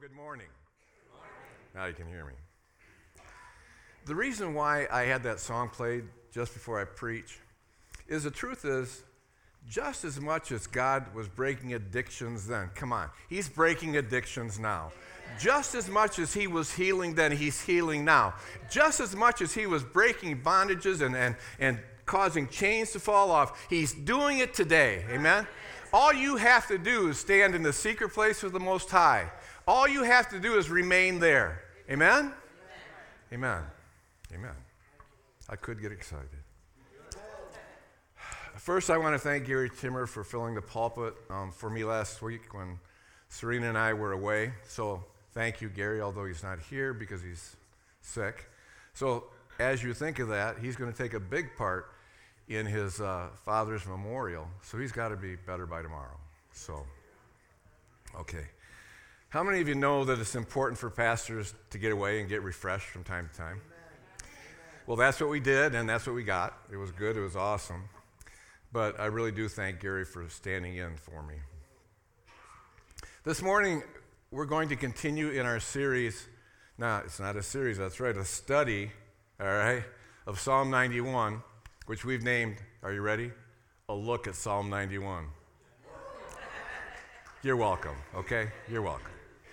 good morning. Now you can hear me. The reason why I had that song played just before I preach is the truth is, just as much as God was breaking addictions then, come on, He's breaking addictions now. Just as much as He was healing then, He's healing now. Just as much as He was breaking bondages and causing chains to fall off, He's doing it today. Amen? All you have to do is stand in the secret place of the Most High. All you have to do is remain there. Amen? Amen. Amen. I could get excited. First, I want to thank Gary Timmer for filling the pulpit for me last week when Serena and I were away. So thank you, Gary, although he's not here because he's sick. So as you think of that, he's going to take a big part in his father's memorial. So he's got to be better by tomorrow. So, okay. How many of you know that it's important for pastors to get away and get refreshed from time to time? Well, that's what we did, and that's what we got. It was good. It was awesome. But I really do thank Gary for standing in for me. This morning, we're going to continue in our series. No, it's not a series, that's right, a study, all right, of Psalm 91, which we've named, are you ready? A look at Psalm 91. You're welcome, okay? You're welcome.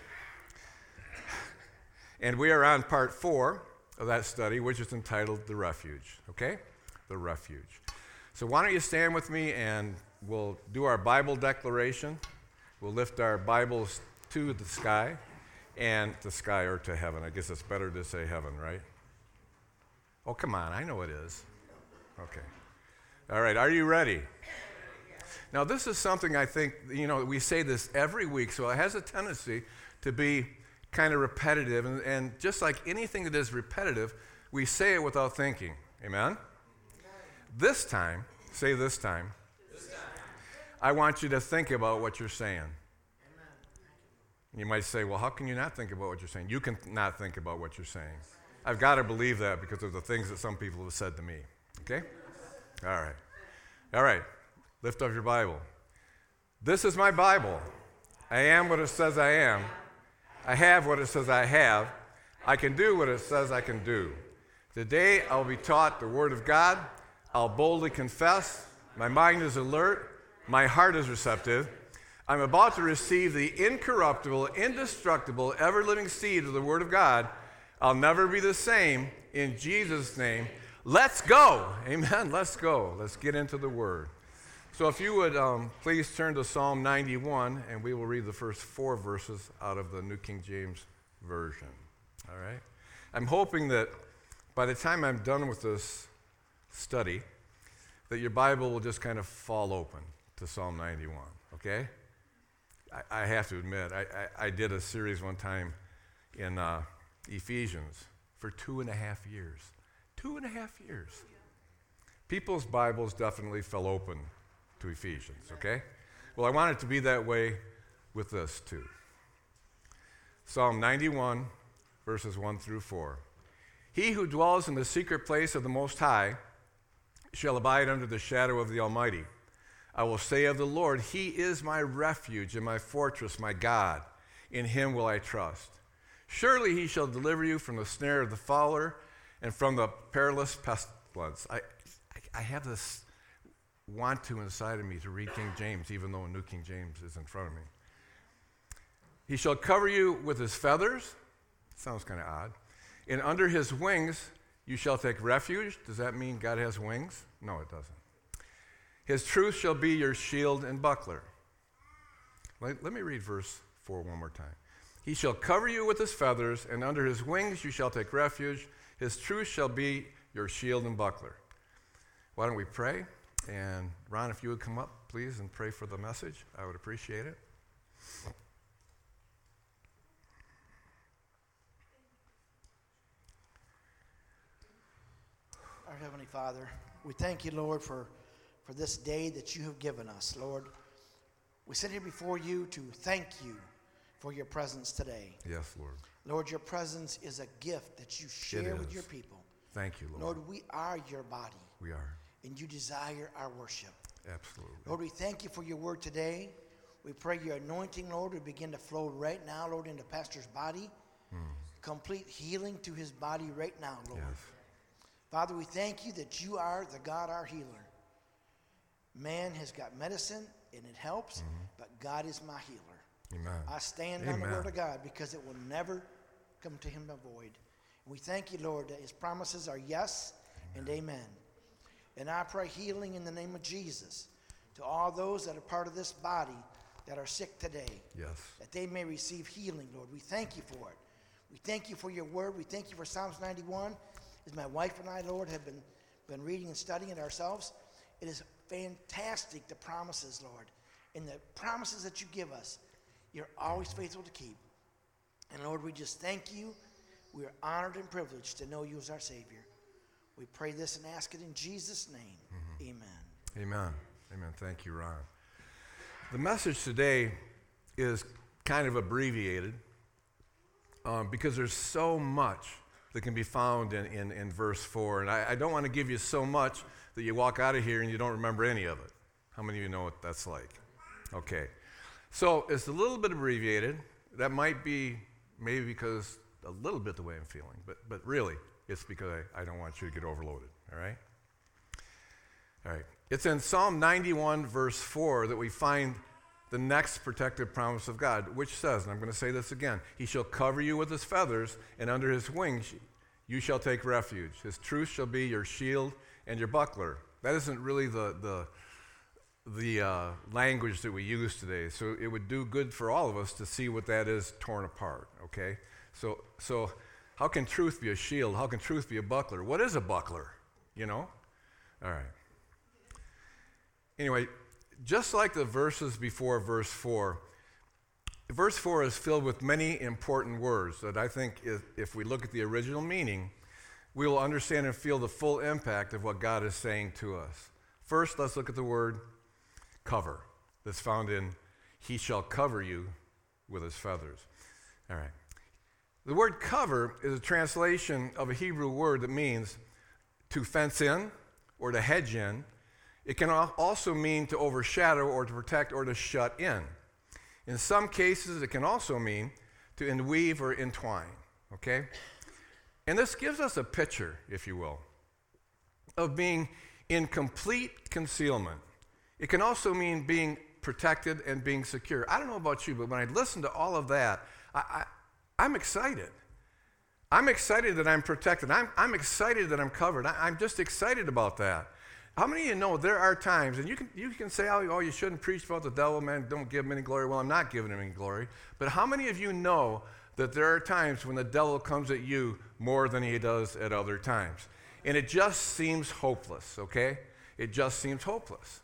And we are on part 4 of that study, which is entitled The Refuge, okay? The Refuge. So why don't you stand with me and we'll do our Bible declaration. We'll lift our Bibles to the sky and to sky or to heaven. I guess it's better to say heaven, right? Oh, come on, I know it is. Okay. All right, are you ready? Now, this is something I think, we say this every week, so it has a tendency to be kind of repetitive. And just like anything that is repetitive, we say it without thinking. Amen? This time, say this time, I want you to think about what you're saying. You might say, well, how can you not think about what you're saying? You can not think about what you're saying. I've got to believe that because of the things that some people have said to me. Okay? All right. All right. Lift up your Bible. This is my Bible. I am what it says I am. I have what it says I have. I can do what it says I can do. Today I'll be taught the Word of God. I'll boldly confess. My mind is alert. My heart is receptive. I'm about to receive the incorruptible, indestructible, ever-living seed of the Word of God. I'll never be the same. In Jesus' name, let's go. Amen. Let's go. Let's get into the Word. So if you would please turn to Psalm 91, and we will read the first 4 verses out of the New King James Version. All right? I'm hoping that by the time I'm done with this study, that your Bible will just kind of fall open to Psalm 91, okay? I have to admit, I did a series one time in Ephesians for 2.5 years. 2.5 years. People's Bibles definitely fell open to Ephesians, okay? Well, I want it to be that way with this too. Psalm 91, verses 1 through 4. He who dwells in the secret place of the Most High shall abide under the shadow of the Almighty. I will say of the Lord, He is my refuge and my fortress, my God. In Him will I trust. Surely He shall deliver you from the snare of the fowler and from the perilous pestilence. I have this want to inside of me to read King James, even though New King James is in front of me. He shall cover you with His feathers. Sounds kind of odd. And under His wings you shall take refuge. Does that mean God has wings? No, it doesn't. His truth shall be your shield and buckler. Let me read verse 4 one more time. He shall cover you with His feathers, and under His wings you shall take refuge. His truth shall be your shield and buckler. Why don't we pray? And Ron, if you would come up, please, and pray for the message, I would appreciate it. Our Heavenly Father, we thank you, Lord, for this day that you have given us. Lord, we sit here before you to thank you for your presence today. Yes, Lord. Lord, your presence is a gift that you share with your people. Thank you, Lord. Lord, we are your body. We are. And you desire our worship. Absolutely. Lord, we thank you for your word today. We pray your anointing, Lord, would begin to flow right now, Lord, into Pastor's body. Complete healing to his body right now, Lord. Yes. Father, we thank you that you are the God, our healer. Man has got medicine, and it helps, but God is my healer. Amen. I stand on the word of God because it will never come to him void. We thank you, Lord, that his promises are yes and amen. And I pray healing in the name of Jesus to all those that are part of this body that are sick today. Yes. That they may receive healing, Lord. We thank you for it. We thank you for your word. We thank you for Psalms 91. As my wife and I, Lord, have been reading and studying it ourselves, it is fantastic, the promises, Lord. And the promises that you give us, you're always faithful to keep. And Lord, we just thank you. We are honored and privileged to know you as our Savior. We pray this and ask it in Jesus' name. Amen. Amen. Amen. Thank you, Ron. The message today is kind of abbreviated because there's so much that can be found in verse 4. And I don't want to give you so much that you walk out of here and you don't remember any of it. How many of you know what that's like? Okay. So it's a little bit abbreviated. That might be maybe because a little bit the way I'm feeling, but really it's because I don't want you to get overloaded, all right? All right. It's in Psalm 91, verse 4, that we find the next protective promise of God, which says, and I'm going to say this again, he shall cover you with his feathers, and under his wings you shall take refuge. His truth shall be your shield and your buckler. That isn't really the language that we use today, so it would do good for all of us to see what that is torn apart, okay? So how can truth be a shield? How can truth be a buckler? What is a buckler, you know? All right. Anyway, just like the verses before verse 4, verse 4 is filled with many important words that I think if we look at the original meaning, we will understand and feel the full impact of what God is saying to us. First, let's look at the word cover that's found in he shall cover you with his feathers. All right. The word cover is a translation of a Hebrew word that means to fence in or to hedge in. It can also mean to overshadow or to protect or to shut in. In some cases, it can also mean to enweave or entwine, okay? And this gives us a picture, if you will, of being in complete concealment. It can also mean being protected and being secure. I don't know about you, but when I listen to all of that, I'm excited. I'm excited that I'm protected. I'm excited that I'm covered. I'm just excited about that. How many of you know there are times, and you can say, oh, you shouldn't preach about the devil, man, don't give him any glory. Well, I'm not giving him any glory. But how many of you know that there are times when the devil comes at you more than he does at other times? And it just seems hopeless, okay? It just seems hopeless.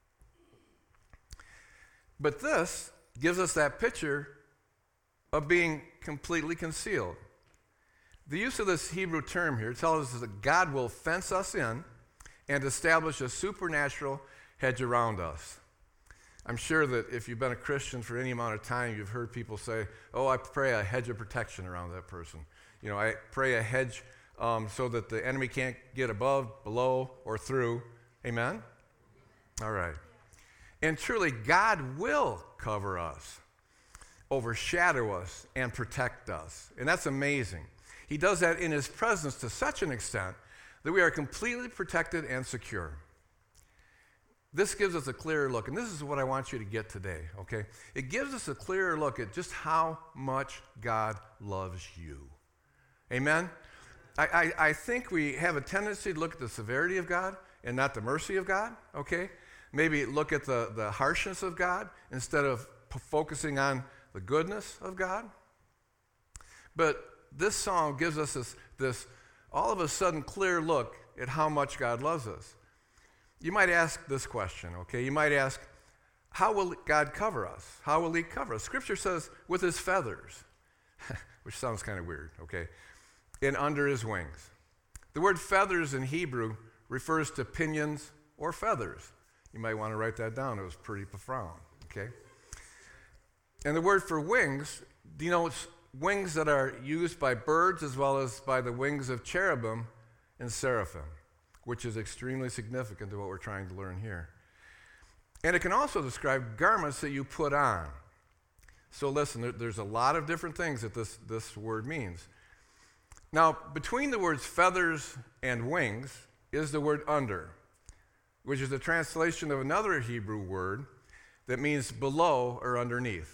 But this gives us that picture of being completely concealed. The use of this Hebrew term here tells us that God will fence us in and establish a supernatural hedge around us. I'm sure that if you've been a Christian for any amount of time, you've heard people say, oh, I pray a hedge of protection around that person. You know, I pray a hedge so that the enemy can't get above, below, or through. Amen? All right. And truly, God will cover us, overshadow us, and protect us. And that's amazing. He does that in his presence to such an extent that we are completely protected and secure. This gives us a clearer look, and this is what I want you to get today, okay? It gives us a clearer look at just how much God loves you. Amen? I think we have a tendency to look at the severity of God and not the mercy of God, okay? Maybe look at the harshness of God instead of focusing on the goodness of God. But this song gives us this all of a sudden clear look at how much God loves us. You might ask this question, okay? You might ask, how will God cover us? How will he cover us? Scripture says, with his feathers, which sounds kind of weird, okay? And under his wings. The word feathers in Hebrew refers to pinions or feathers. You might want to write that down. It was pretty profound, okay? And the word for wings denotes wings that are used by birds as well as by the wings of cherubim and seraphim, which is extremely significant to what we're trying to learn here. And it can also describe garments that you put on. So listen, there's a lot of different things that this word means. Now, between the words feathers and wings is the word under, which is a translation of another Hebrew word that means below or underneath.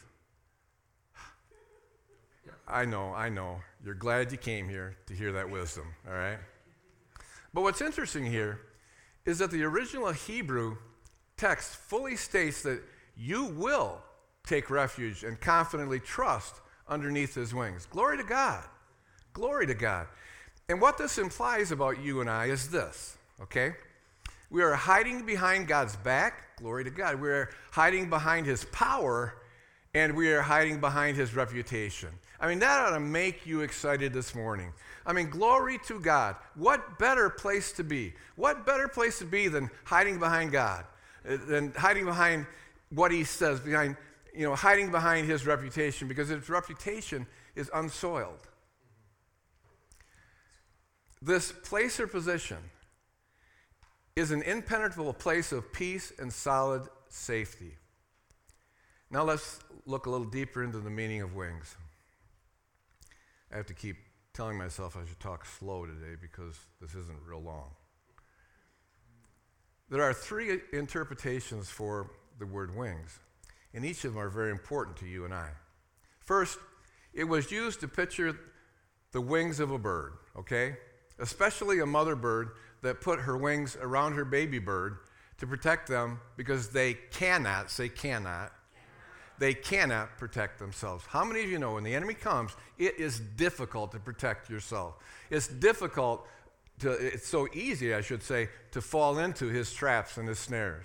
I know. You're glad you came here to hear that wisdom, all right? But what's interesting here is that the original Hebrew text fully states that you will take refuge and confidently trust underneath his wings. Glory to God. Glory to God. And what this implies about you and I is this, okay? We are hiding behind God's back. Glory to God. We are hiding behind his power, and we are hiding behind his reputation. I mean, that ought to make you excited this morning. I mean, glory to God. What better place to be? What better place to be than hiding behind God? Than hiding behind what he says, hiding behind his reputation, because his reputation is unsoiled. This place or position is an impenetrable place of peace and solid safety. Now let's look a little deeper into the meaning of wings. I have to keep telling myself I should talk slow today because this isn't real long. There are three interpretations for the word wings, and each of them are very important to you and I. First, it was used to picture the wings of a bird, okay? Especially a mother bird that put her wings around her baby bird to protect them because they cannot protect themselves. How many of you know when the enemy comes, it is difficult to protect yourself? It's so easy, I should say, to fall into his traps and his snares.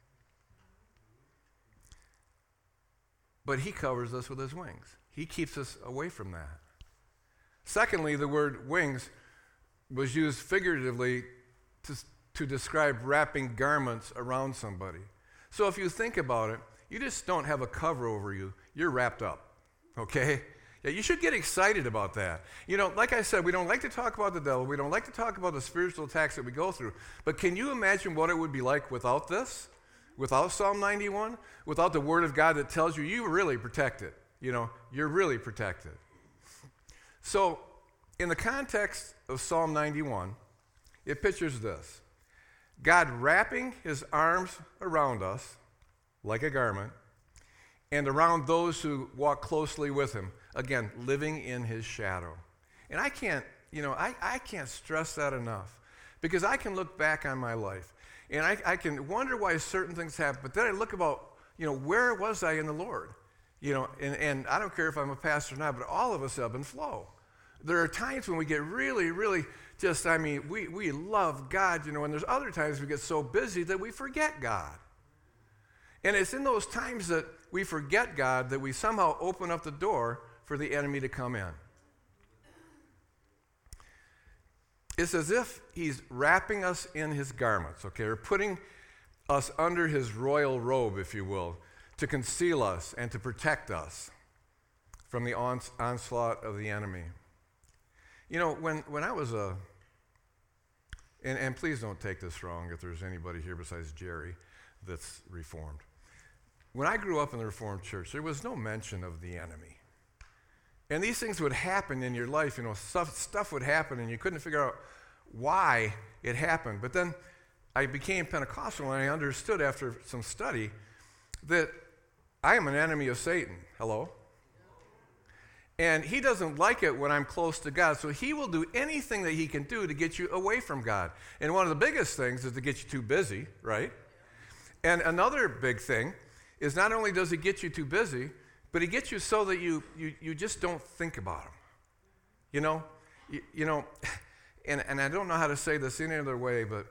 But he covers us with his wings. He keeps us away from that. Secondly, the word wings was used figuratively to describe wrapping garments around somebody. So if you think about it, you just don't have a cover over you. You're wrapped up, okay? Yeah, you should get excited about that. Like I said, we don't like to talk about the devil. We don't like to talk about the spiritual attacks that we go through. But can you imagine what it would be like without this? Without Psalm 91? Without the Word of God that tells you you're really protected. You're really protected. So, in the context of Psalm 91, it pictures this. God wrapping his arms around us like a garment, and around those who walk closely with him, again, living in his shadow. And I can't stress that enough, because I can look back on my life, and I can wonder why certain things happen, but then I look about, where was I in the Lord? And I don't care if I'm a pastor or not, but all of us ebb and flow. There are times when we get really, really we love God, and there's other times we get so busy that we forget God. And it's in those times that we forget God that we somehow open up the door for the enemy to come in. It's as if he's wrapping us in his garments, okay, or putting us under his royal robe, if you will, to conceal us and to protect us from the onslaught of the enemy. When I was and please don't take this wrong if there's anybody here besides Jerry that's Reformed. When I grew up in the Reformed church, there was no mention of the enemy. And these things would happen in your life, stuff would happen and you couldn't figure out why it happened. But then I became Pentecostal and I understood after some study that I am an enemy of Satan. Hello? And he doesn't like it when I'm close to God, so he will do anything that he can do to get you away from God. And one of the biggest things is to get you too busy, right? And another big thing is not only does he get you too busy, but he gets you so that you just don't think about him. And I don't know how to say this any other way, but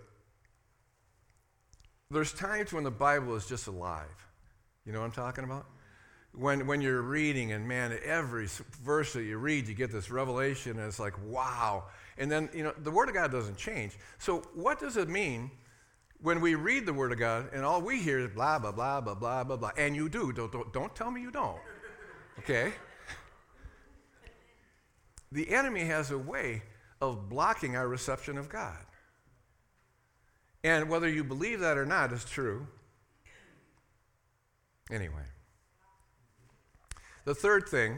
there's times when the Bible is just alive. You know what I'm talking about? When you're reading, and man, every verse that you read, you get this revelation, and it's like, wow. And then, the Word of God doesn't change. So what does it mean when we read the Word of God, and all we hear is blah, blah, blah, blah, blah, blah, blah, and you do. Don't tell me you don't, okay? The enemy has a way of blocking our reception of God. And whether you believe that or not is true, Anyway. The third thing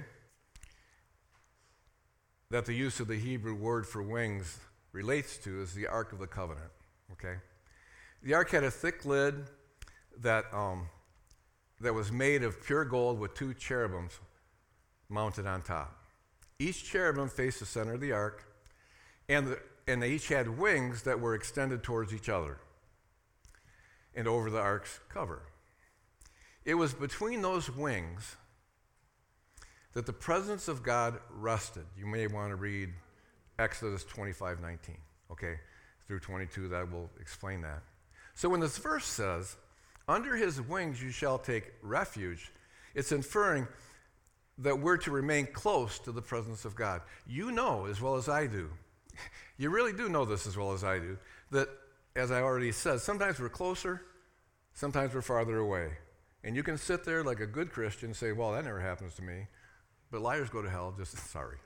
that the use of the Hebrew word for wings relates to is the Ark of the Covenant, okay? The ark had a thick lid that was made of pure gold with 2 cherubims mounted on top. Each cherubim faced the center of the ark, and they each had wings that were extended towards each other and over the ark's cover. It was between those wings that the presence of God rested. You may want to read Exodus 25:19, okay, through 22. That will explain that. So when this verse says, under his wings you shall take refuge, it's inferring that we're to remain close to the presence of God. You know as well as I do, you really do know this as well as I do, that, as I already said, sometimes we're closer, sometimes we're farther away. And you can sit there like a good Christian and say, well, that never happens to me. But liars go to hell, just sorry.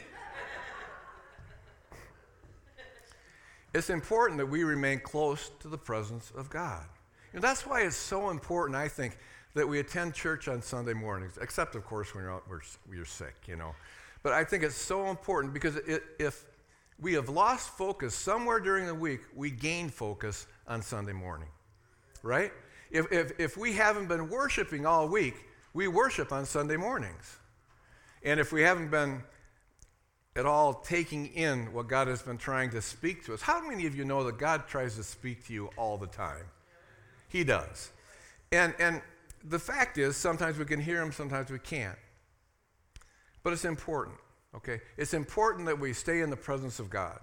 It's important that we remain close to the presence of God. And that's why it's so important, I think, that we attend church on Sunday mornings, except, of course, when you're sick, you know. But I think it's so important because if we have lost focus somewhere during the week, we gain focus on Sunday morning, right? If we haven't been worshiping all week, we worship on Sunday mornings. And if we haven't been at all taking in what God has been trying to speak to us, how many of you know that God tries to speak to you all the time? He does. And the fact is, sometimes we can hear him, sometimes we can't. But it's important, okay? It's important that we stay in the presence of God.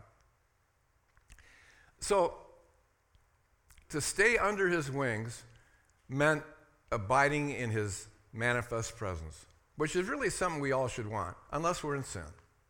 So, to stay under his wings meant abiding in his manifest presence, which is really something we all should want, unless we're in sin.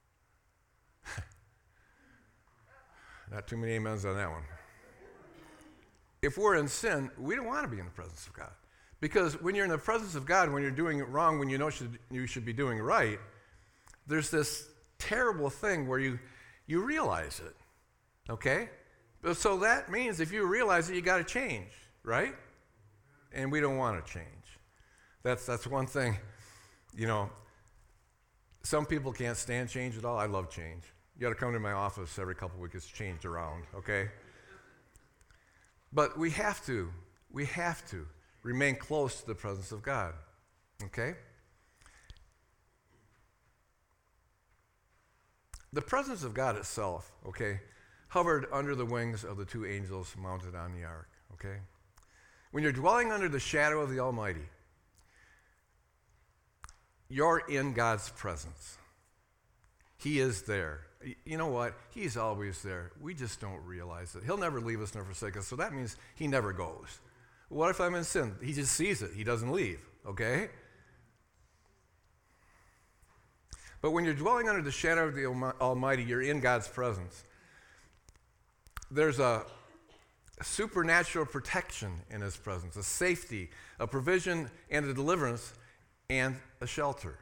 Not too many amens on that one. If we're in sin, we don't want to be in the presence of God. Because when you're in the presence of God, when you're doing it wrong, when you know you should be doing right, there's this terrible thing where you realize it, okay? So that means if you realize it, you got to change, right? And we don't want to change. That's one thing, you know. Some people can't stand change at all. I love change. You got to come to my office every couple of weeks. It's changed around, okay? But we have to remain close to the presence of God, okay? The presence of God itself, okay, hovered under the wings of the 2 angels mounted on the ark, okay? When you're dwelling under the shadow of the Almighty, you're in God's presence. He is there. You know what? He's always there. We just don't realize it. He'll never leave us nor forsake us, so that means he never goes. What if I'm in sin? He just sees it. He doesn't leave, okay? But when you're dwelling under the shadow of the Almighty, you're in God's presence. There's a supernatural protection in his presence, a safety, a provision, and a deliverance, and a shelter.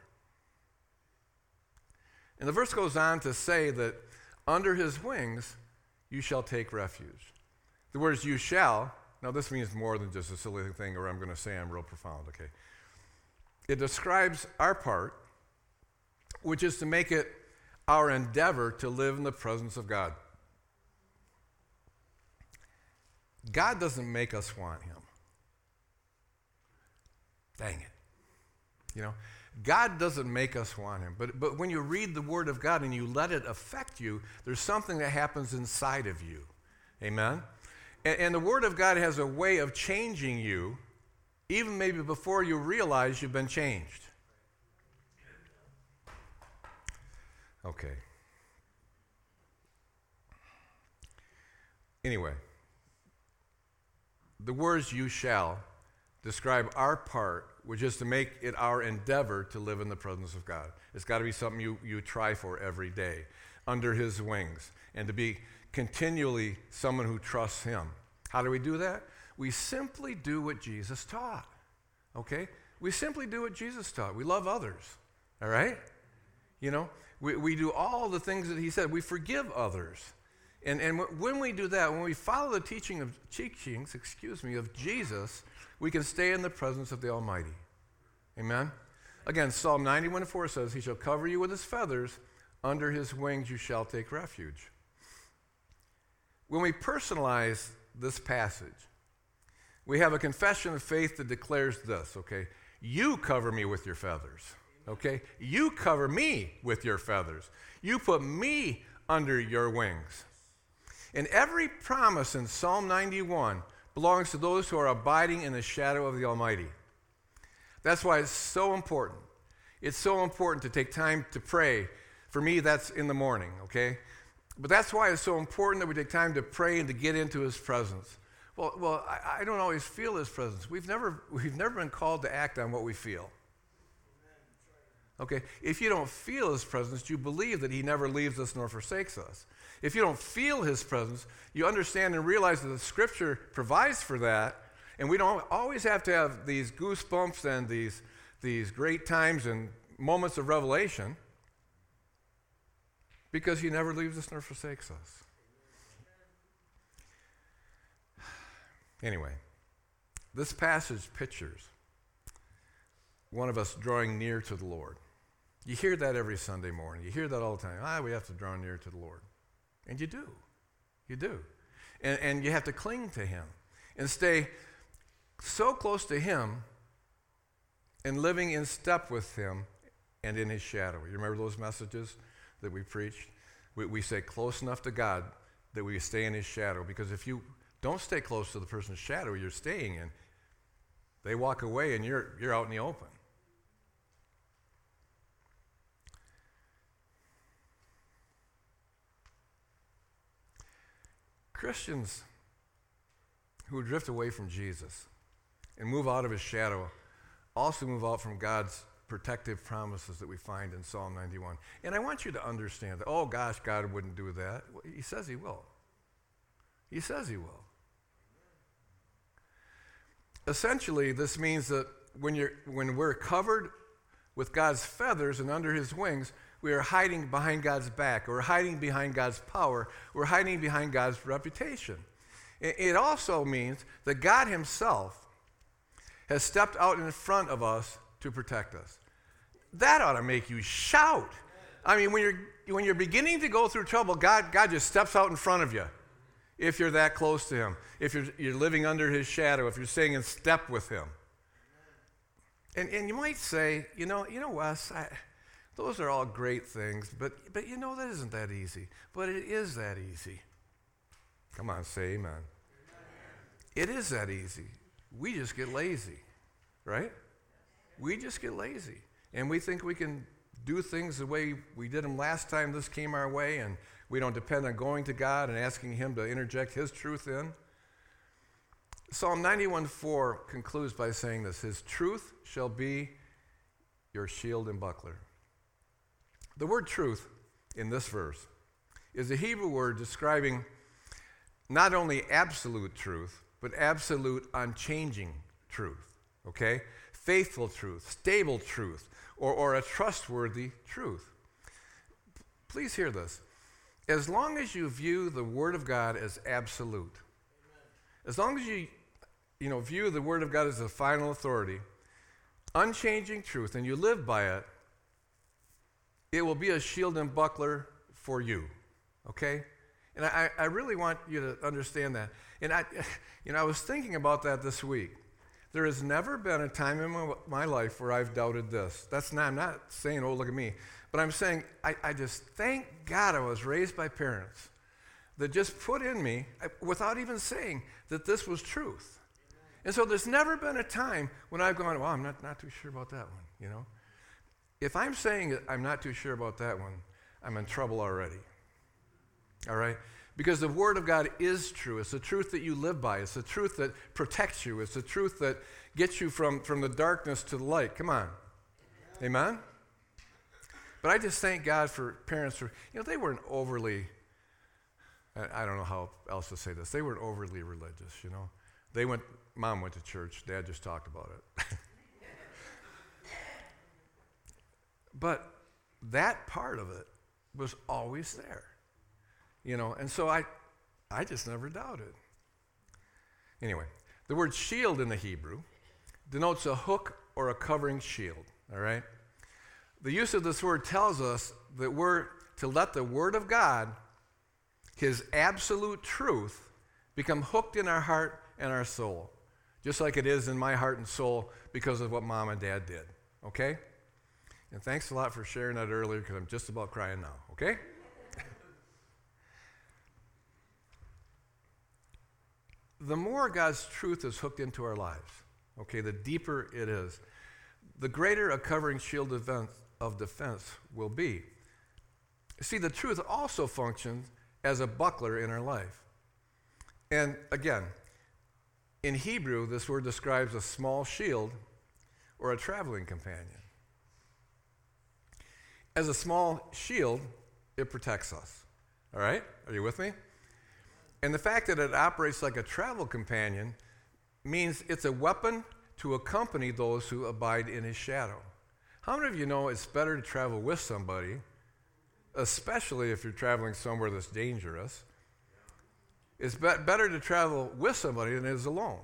And the verse goes on to say that under his wings you shall take refuge. The words you shall, now this means more than just a silly thing, or I'm going to say I'm real profound, okay? It describes our part, which is to make it our endeavor to live in the presence of God. God doesn't make us want him. Dang it. You know, God doesn't make us want him. But when you read the Word of God and you let it affect you, there's something that happens inside of you. Amen? And the Word of God has a way of changing you, even maybe before you realize you've been changed. Okay. Anyway, the words you shall describe our part, which is to make it our endeavor to live in the presence of God. It's got to be something you try for every day, under his wings, and to be continually someone who trusts him. How do we do that? We simply do what Jesus taught, okay? We simply do what Jesus taught. We love others, all right? You know, we do all the things that he said. We forgive others. And when we do that, when we follow the teachings of Jesus, we can stay in the presence of the Almighty. Amen? Again, Psalm 91:4 says, He shall cover you with His feathers, under His wings you shall take refuge. When we personalize this passage, we have a confession of faith that declares this, okay? You cover me with your feathers, okay? You cover me with your feathers. You put me under your wings. And every promise in Psalm 91 belongs to those who are abiding in the shadow of the Almighty. That's why it's so important. It's so important to take time to pray. For me, that's in the morning, okay? But that's why it's so important that we take time to pray and to get into His presence. Well, I don't always feel His presence. We've never been called to act on what we feel. Okay? If you don't feel His presence, you believe that He never leaves us nor forsakes us. If you don't feel His presence, you understand and realize that the Scripture provides for that, and we don't always have to have these goosebumps and these great times and moments of revelation, because He never leaves us nor forsakes us. Anyway, this passage pictures one of us drawing near to the Lord. You hear that every Sunday morning. You hear that all the time. We have to draw near to the Lord. And you do. You do. And you have to cling to Him and stay so close to Him and living in step with Him and in His shadow. You remember those messages that we preached? We say close enough to God that we stay in His shadow, because if you don't stay close to the person's shadow you're staying in, they walk away and you're out in the open. Christians who drift away from Jesus and move out of His shadow also move out from God's protective promises that we find in Psalm 91. And I want you to understand that, oh gosh, God wouldn't do that. Well, He says He will. He says He will. Essentially, this means that when we're covered with God's feathers and under His wings, we are hiding behind God's back, or hiding behind God's power, we're hiding behind God's reputation. It also means that God Himself has stepped out in front of us to protect us. That ought to make you shout. I mean, when you're beginning to go through trouble, God just steps out in front of you. If you're that close to Him, if you're living under His shadow, if you're staying in step with Him. And you might say, you know, Wes, those are all great things, but that isn't that easy. But it is that easy. Come on, say amen. Amen. It is that easy. We just get lazy, right? We just get lazy. And we think we can do things the way we did them last time this came our way, and we don't depend on going to God and asking Him to interject His truth in. Psalm 91:4 concludes by saying this: His truth shall be your shield and buckler. The word truth in this verse is a Hebrew word describing not only absolute truth, but absolute unchanging truth, okay? Faithful truth, stable truth, or a trustworthy truth. Please hear this. As long as you view the Word of God as absolute, as long as you view the Word of God as the final authority, unchanging truth, and you live by it, it will be a shield and buckler for you, okay? And I really want you to understand that. And I was thinking about that this week. There has never been a time in my life where I've doubted this. I'm not saying, oh, look at me. But I'm saying, I just thank God I was raised by parents that just put in me, without even saying, that this was truth. And so there's never been a time when I've gone, well, I'm not too sure about that one, If I'm saying that I'm not too sure about that one, I'm in trouble already. All right? Because the Word of God is true. It's the truth that you live by. It's the truth that protects you. It's the truth that gets you from the darkness to the light. Come on. Amen? But I just thank God for parents for, they weren't overly, I don't know how else to say this, they weren't overly religious, Mom went to church, Dad just talked about it. But that part of it was always there. And so I just never doubted. Anyway, the word shield in the Hebrew denotes a hook or a covering shield, all right? The use of this word tells us that we're to let the Word of God, His absolute truth, become hooked in our heart and our soul, just like it is in my heart and soul because of what Mom and Dad did, okay? And thanks a lot for sharing that earlier because I'm just about crying now, okay? The more God's truth is hooked into our lives, okay, the deeper it is, the greater a covering shield of defense will be. See, the truth also functions as a buckler in our life. And again, in Hebrew, this word describes a small shield or a traveling companion. As a small shield, it protects us. All right? Are you with me? And the fact that it operates like a travel companion means it's a weapon to accompany those who abide in his shadow. How many of you know it's better to travel with somebody, especially if you're traveling somewhere that's dangerous? It's better to travel with somebody than it is alone.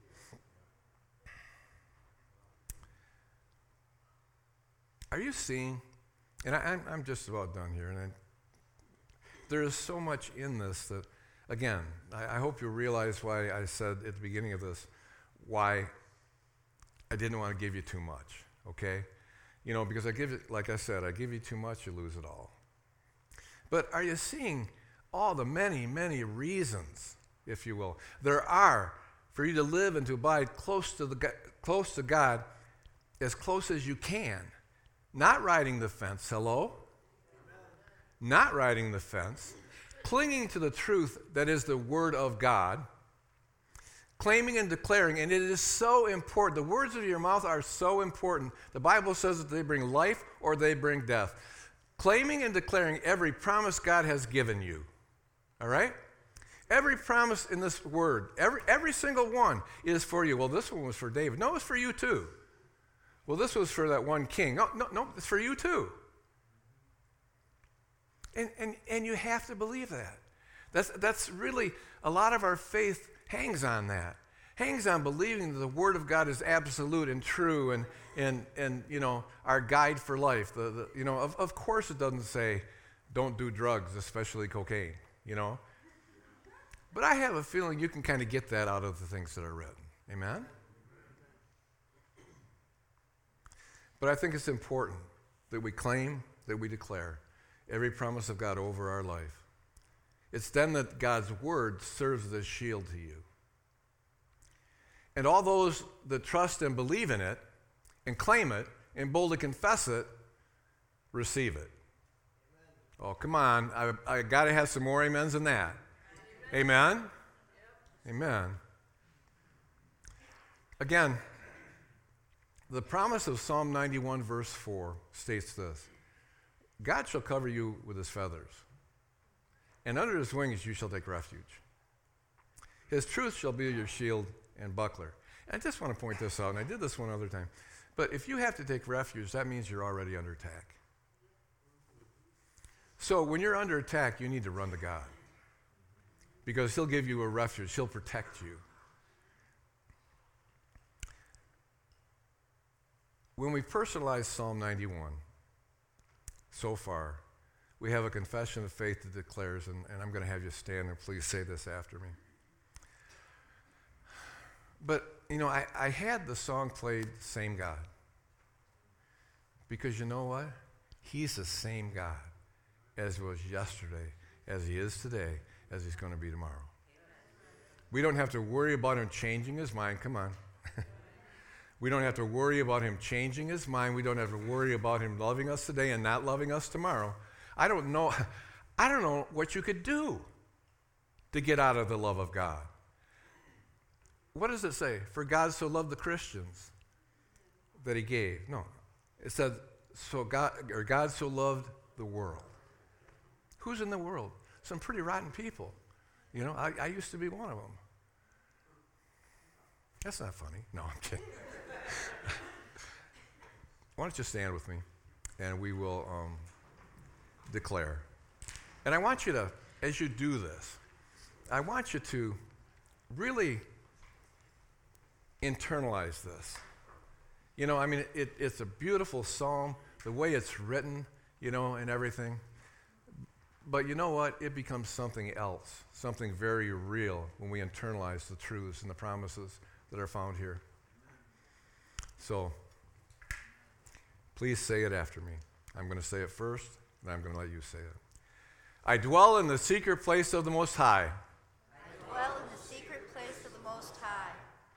Are you seeing? And I'm just about done here. And there is so much in this that, again, I hope you realize why I said at the beginning of this, why I didn't want to give you too much, okay? Because like I said, I give you too much, you lose it all. But are you seeing all the many, many reasons, if you will, there are for you to live and to abide close to God, as close as you can? Not riding the fence, hello? Amen. Not riding the fence, clinging to the truth that is the Word of God, claiming and declaring, and it is so important. The words of your mouth are so important. The Bible says that they bring life or they bring death. Claiming and declaring every promise God has given you. All right? Every promise in this word, every single one is for you. Well, this one was for David. No, it's for you too. Well, this was for that one king. No, it's for you too. And you have to believe that. That's really, a lot of our faith hangs on that. Hangs on believing that the Word of God is absolute and true and our guide for life. Of course it doesn't say don't do drugs, especially cocaine, But I have a feeling you can kind of get that out of the things that are written. Amen? But I think it's important that we claim, that we declare every promise of God over our life. It's then that God's Word serves as a shield to you. And all those that trust and believe in it and claim it and boldly confess it, receive it. Amen. Oh, come on. I got to have some more amens than that. Amen? Yep. Amen. Again, the promise of Psalm 91 verse 4 states this: God shall cover you with his feathers, and under his wings you shall take refuge. His truth shall be your shield and buckler. And I just want to point this out, and I did this one other time, but if you have to take refuge, that means you're already under attack. So when you're under attack, you need to run to God, because he'll give you a refuge. He'll protect you. When we personalize Psalm 91, so far, we have a confession of faith that declares, and I'm going to have you stand and please say this after me. But, I had the song played, Same God. Because you know what? He's the same God as he was yesterday, as he is today, as he's going to be tomorrow. We don't have to worry about him changing his mind. Come on. We don't have to worry about him changing his mind. We don't have to worry about him loving us today and not loving us tomorrow. I don't know what you could do to get out of the love of God. What does it say? For God so loved the Christians that he gave. No. It said, God so loved the world. Who's in the world? Some pretty rotten people. I used to be one of them. That's not funny. No, I'm kidding. Why don't you stand with me, and we will declare. And I want you to as you do this, I want you to really internalize this. You know, I mean, it's a beautiful psalm, the way it's written, you know, and everything. But you know what? It becomes something else, something very real when we internalize the truths and the promises that are found here. So, please say it after me. I'm going to say it first, and I'm going to let you say it. I dwell in the secret place of the Most High. I dwell in the secret place of the Most High.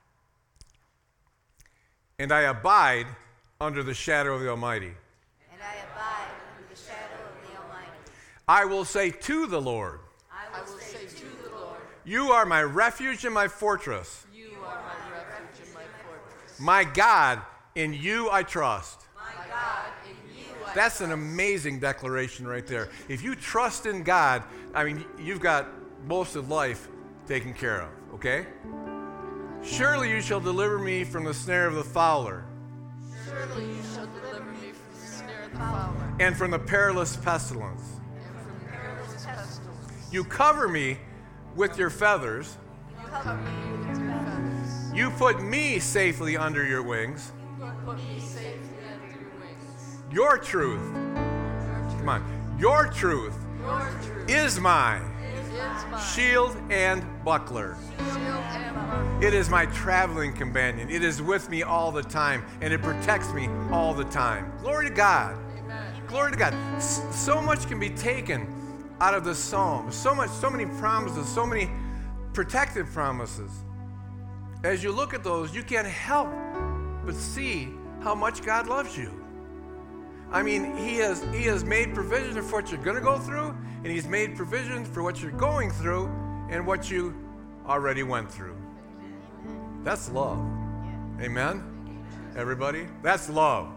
And I abide under the shadow of the Almighty. And I abide under the shadow of the Almighty. I will say to the Lord, I will say to the Lord, you are my refuge and my fortress. You are my refuge and my fortress. My God, in you I trust. my God, in you I That's an amazing declaration right there. If you trust in God, I mean, you've got most of life taken care of, okay? Surely you shall deliver me from the snare of the fowler Surely you shall deliver me from the snare of the fowler and from the perilous pestilence. and from the perilous pestilence. You cover me with your feathers. Cover me with your feathers. You put me safely under your wings. You put me safely under your wings. Your truth, come on, your truth Your truth is my is my shield and buckler. shield and buckler. It is my traveling companion. It is with me all the time, and it protects me all the time. Glory to God. Amen. Glory to God. So much can be taken out of this psalm. So many promises, so many protective promises. As you look at those, you can't help but see how much God loves you. I mean, He has made provision for what you're going to go through, and He's made provision for what you're going through and what you already went through. That's love. Amen? Everybody? That's love.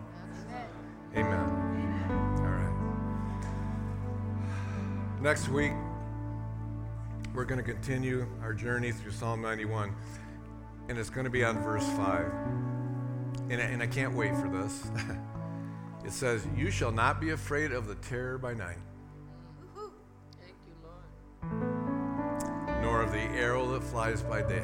Amen. All right. Next week, we're going to continue our journey through Psalm 91, and it's going to be on verse 5. And I can't wait for this. It says, you shall not be afraid of the terror by night, Thank you, Lord. nor of the arrow that flies by day.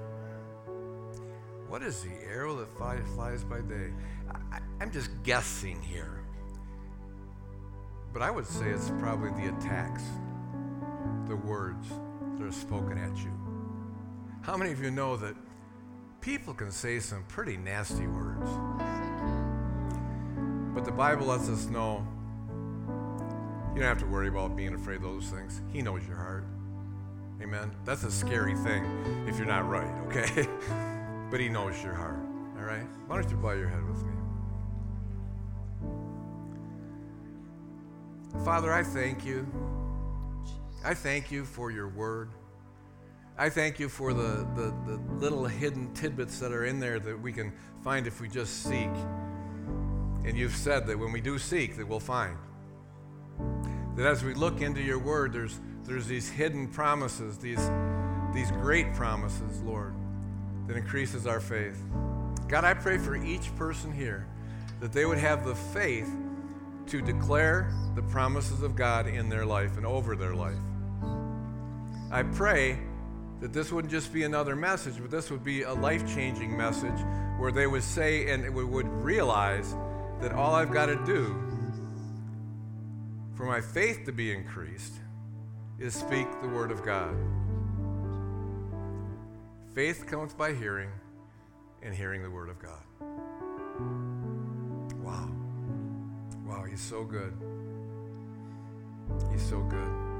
What is the arrow that flies by day? I'm just guessing here. But I would say it's probably the attacks, the words that are spoken at you. How many of you know that people can say some pretty nasty words? Yes, I can. But the Bible lets us know you don't have to worry about being afraid of those things. He knows your heart. Amen? That's a scary thing if you're not right, okay? But He knows your heart, all right? Why don't you bow your head with me? Father, I thank you. I thank you for your word. I thank you for the little hidden tidbits that are in there that we can find if we just seek. And you've said that when we do seek, that we'll find. That as we look into your word, there's these hidden promises, these great promises, Lord, that increases our faith. God, I pray for each person here that they would have the faith to declare the promises of God in their life and over their life. I pray that this wouldn't just be another message, but this would be a life-changing message where they would say and would realize that all I've got to do for my faith to be increased is speak the word of God. Faith comes by hearing, and hearing the word of God. Wow. Wow, He's so good. He's so good.